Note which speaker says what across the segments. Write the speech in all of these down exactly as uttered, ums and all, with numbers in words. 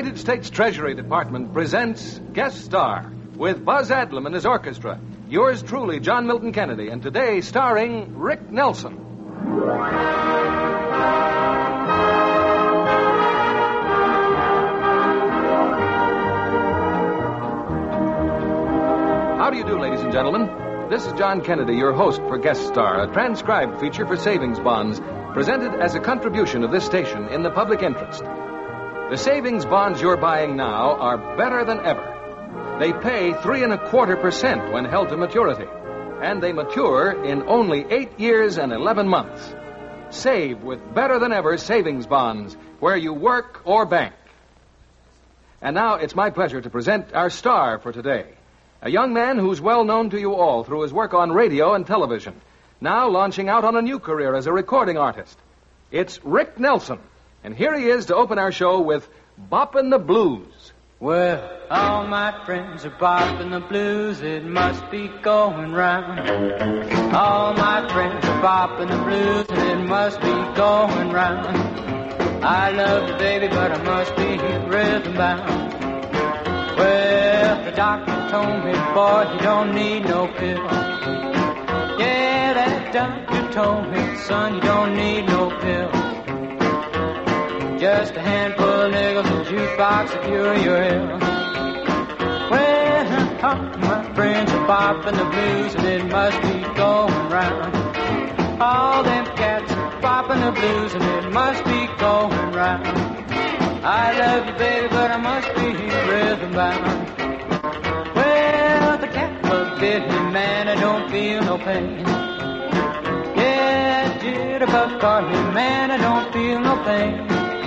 Speaker 1: United States Treasury Department presents Guest Star with Buzz Adlam and his orchestra. Yours truly, John Milton Kennedy, and today starring Rick Nelson. How do you do, ladies and gentlemen? This is John Kennedy, your host for Guest Star, a transcribed feature for savings bonds presented as a contribution of this station in the public interest. The savings bonds you're buying now are better than ever. They pay three and a quarter percent when held to maturity, and they mature in only eight years and eleven months. Save with better than ever savings bonds where you work or bank. And now it's my pleasure to present our star for today. A young man who's well known to you all through his work on radio and television, now launching out on a new career as a recording artist. It's Rick Nelson, and here he is to open our show with Boppin' the Blues.
Speaker 2: Well, all my friends are bopping the blues, it must be going round. All my friends are bopping the blues, and it must be going round. I love you, baby, but I must be rhythm bound. Well, the doctor told me, boy, you don't need no pill. Yeah, that doctor told me, son, you don't need no pill. Just a handful of nickels and a jukebox to cure your ill. Well, all my friends are bopping the blues, and it must be going round. All them cats are bopping the blues, and it must be going round. I love you, baby, but I must be rhythm bound. Well, the cat bug bit me, man, I don't feel no pain. Yeah, jitterbug caught me, man, I don't feel no pain.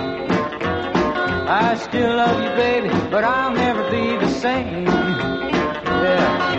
Speaker 2: I still love you, baby, but I'll never be the same. Yeah.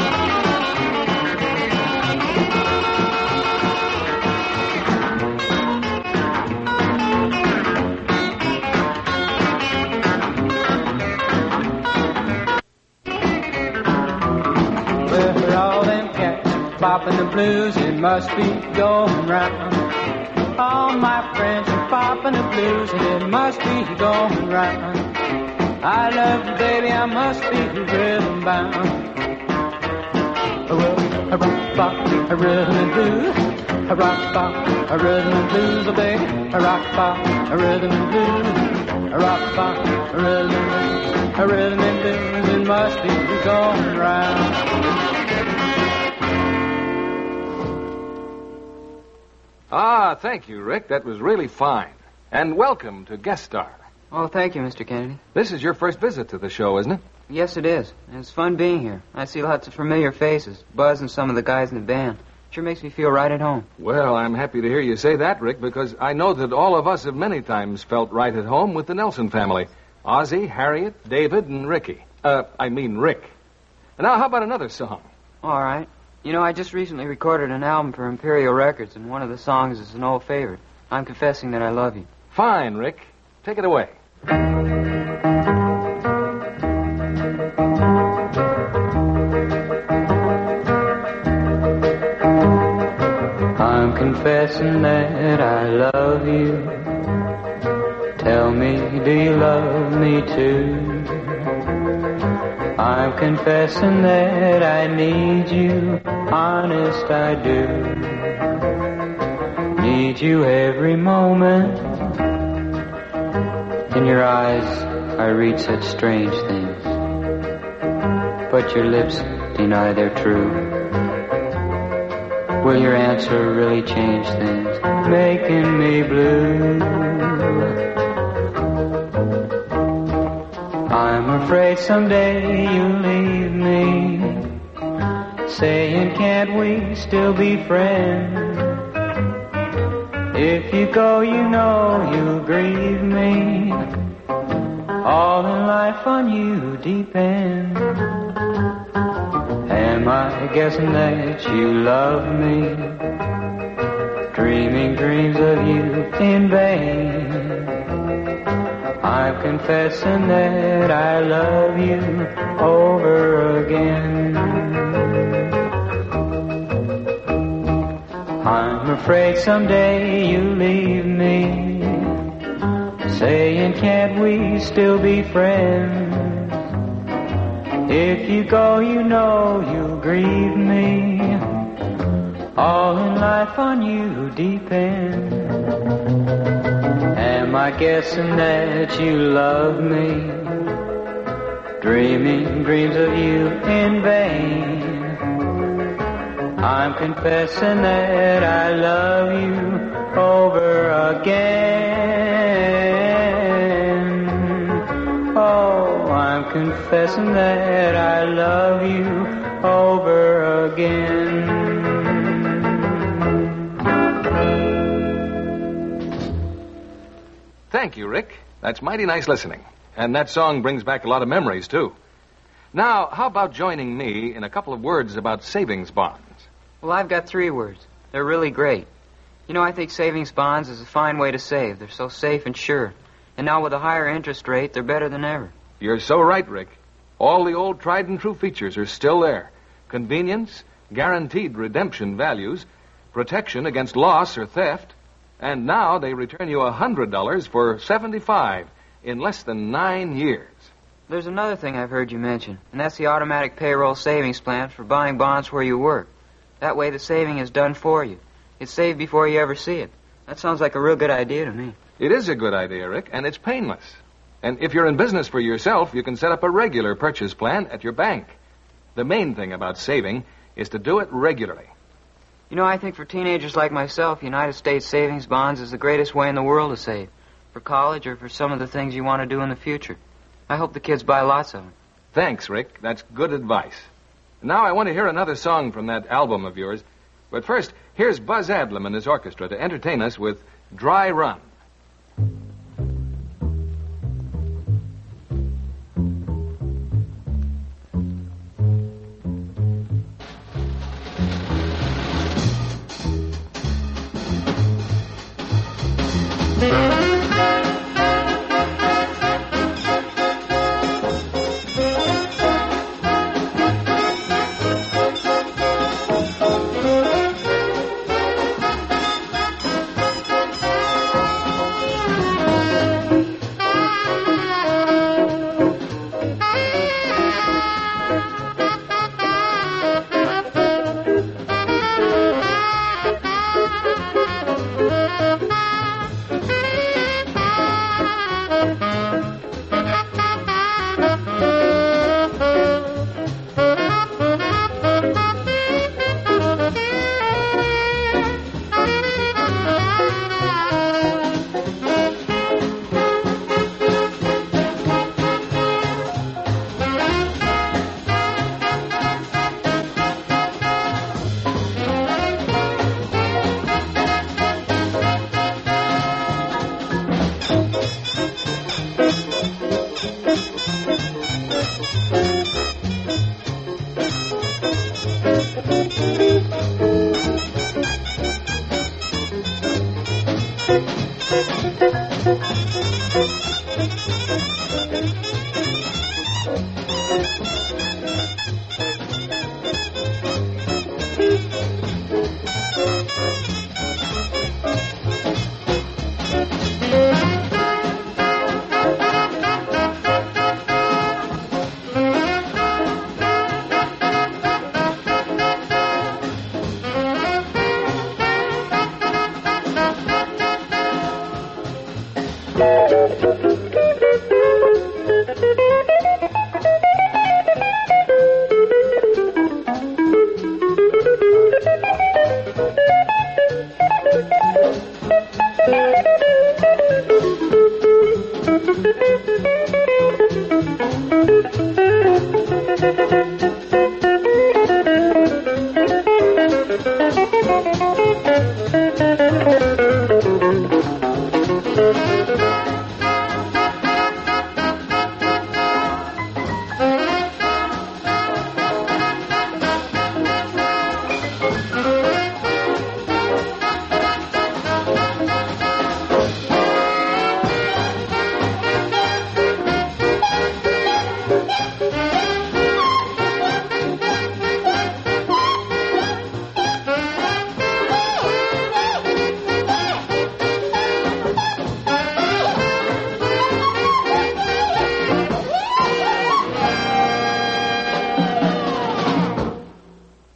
Speaker 2: Bopping the blues, it must be going round. All my friends are bopping the blues, and it must be going round. I love you, baby, I must be rhythm bound. A rock, bop, a rhythm and blues. A rock, bop, a rhythm and blues, oh baby. A rock, bop, a rhythm and blues. A rock, bop, a rhythm and blues. A rhythm and blues, it must be going round.
Speaker 1: Ah, thank you, Rick. That was really fine. And welcome to Guest Star.
Speaker 2: Oh, thank you, Mister Kennedy.
Speaker 1: This is your first visit to the show, isn't it?
Speaker 2: Yes, it is. And it's fun being here. I see lots of familiar faces. Buzz and some of the guys in the band. Sure makes me feel right at home.
Speaker 1: Well, I'm happy to hear you say that, Rick, because I know that all of us have many times felt right at home with the Nelson family. Ozzie, Harriet, David, and Ricky. Uh, I mean Rick. And now, how about another song?
Speaker 2: All right. You know, I just recently recorded an album for Imperial Records, and one of the songs is an old favorite. I'm Confessing That I Love You.
Speaker 1: Fine, Rick. Take it away.
Speaker 2: I'm confessing that I love you. Tell me, do you love me too? I'm confessing that I need you, honest I do. Need you every moment. In your eyes I read such strange things, but your lips deny they're true. Will your answer really change things, making me blue? I'm afraid someday you'll leave me, saying can't we still be friends? If you go, you know you'll grieve me. All in life on you depends. Am I guessing that you love me, dreaming dreams of you in vain? I'm confessing that I love you over again. I'm afraid someday you'll leave me, saying then can't we still be friends? If you go, you know you'll grieve me. All in life on you depends. Am I guessing that you love me? Dreaming dreams of you in vain. I'm confessing that I love you over again. Oh, I'm confessing that I love you over again.
Speaker 1: Thank you, Rick. That's mighty nice listening. And that song brings back a lot of memories, too. Now, how about joining me in a couple of words about savings bonds?
Speaker 3: Well, I've got three words. They're really great. You know, I think savings bonds is a fine way to save. They're so safe and sure. And now with a higher interest rate, they're better than ever.
Speaker 1: You're so right, Rick. All the old tried and true features are still there. Convenience, guaranteed redemption values, protection against loss or theft, and now they return you one hundred dollars for seventy-five dollars in less than nine years.
Speaker 3: There's another thing I've heard you mention, and that's the automatic payroll savings plan for buying bonds where you work. That way the saving is done for you. It's saved before you ever see it. That sounds like a real good idea to me.
Speaker 1: It is a good idea, Rick, and it's painless. And if you're in business for yourself, you can set up a regular purchase plan at your bank. The main thing about saving is to do it regularly.
Speaker 3: You know, I think for teenagers like myself, United States savings bonds is the greatest way in the world to save. For college or for some of the things you want to do in the future. I hope the kids buy lots of them.
Speaker 1: Thanks, Rick. That's good advice. Now I want to hear another song from that album of yours. But first, here's Buzz Adlam and his orchestra to entertain us with Dry Run.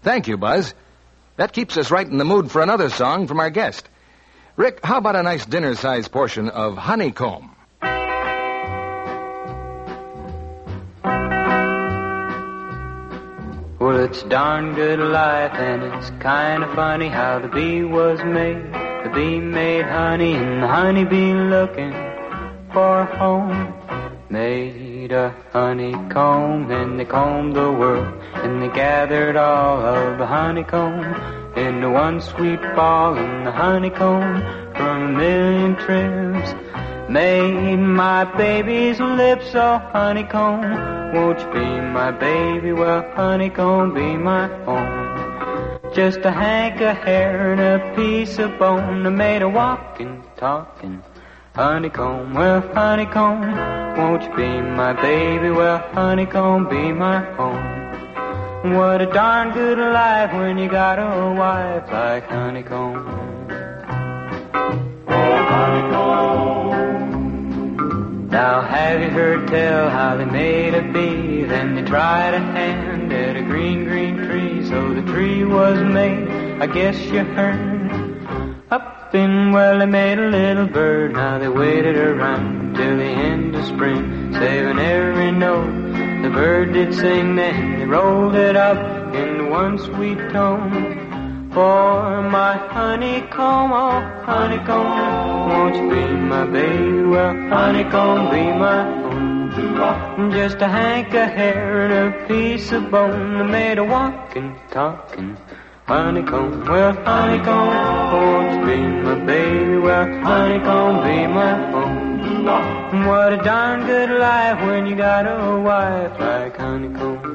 Speaker 1: Thank you, Buzz. That keeps us right in the mood for another song from our guest. Rick, how about a nice dinner-sized portion of Honeycomb?
Speaker 2: Well, it's a darn good life, and it's kind of funny how the bee was made. The bee made honey, and the honeybee looking for a home. Made a honeycomb, and they combed the world, and they gathered all of the honeycomb into one sweet ball, and the honeycomb from a million trips made my baby's lips all honeycomb. Won't you be my baby? Well, honeycomb, be my home. Just a hank of hair and a piece of bone that made a walking, talking honeycomb. Well, honeycomb, won't you be my baby? Well, honeycomb, be my home. What a darn good life when you got a wife like honeycomb. Oh, honeycomb. Now have you heard tell how they made a bee? Then they tried a hand at a green, green tree. So the tree was made, I guess you heard. Up in, well, they made a little bird. Now they waited around till the end of spring, saving every note the bird did sing. Then they rolled it up into one sweet tone. For my honeycomb, oh honeycomb, won't you be my baby? Well, honeycomb, be my home. Just a hank of hair and a piece of bone that made a walking, talking honeycomb. Well, honeycomb, won't you be my baby? Well, honeycomb, be my home. What a darn good life when you got a wife like honeycomb.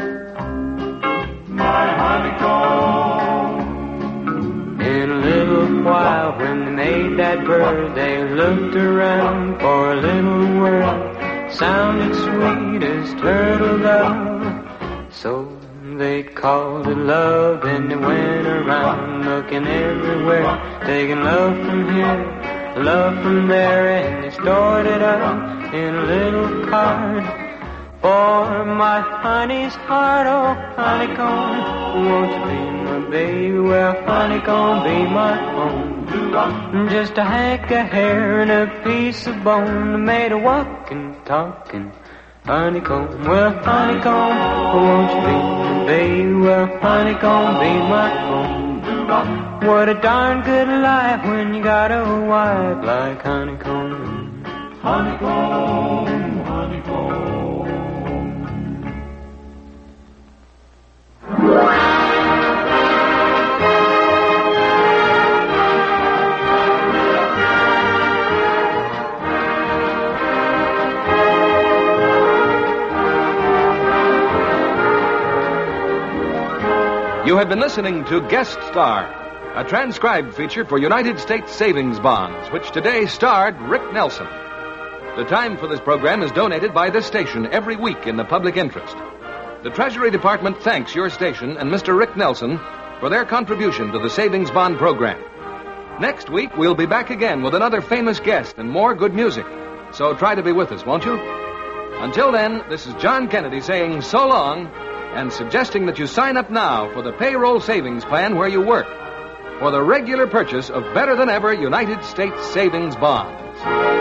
Speaker 2: My honeycomb. In a little while, when they made that bird, they looked around for a little word. Sounded sweet as turtle dove. So they called it love, and they went around looking everywhere, taking love from here, love from there, and they stored it up in a little card. For my honey's heart, oh honeycomb, won't you be my baby? Well, honeycomb, be my home. Just a hank of hair and a piece of bone that made a walking, talking honeycomb. Well, honeycomb, won't you be my baby? Well, honeycomb, be my home. What a darn good life when you got a wife like honeycomb. Honeycomb, honeycomb.
Speaker 1: You have been listening to Guest Star, a transcribed feature for United States Savings Bonds, which today starred Rick Nelson. The time for this program is donated by this station every week in the public interest. The Treasury Department thanks your station and Mister Rick Nelson for their contribution to the Savings Bond program. Next week, we'll be back again with another famous guest and more good music. So try to be with us, won't you? Until then, this is John Kennedy saying so long and suggesting that you sign up now for the payroll savings plan where you work for the regular purchase of better-than-ever United States Savings Bonds.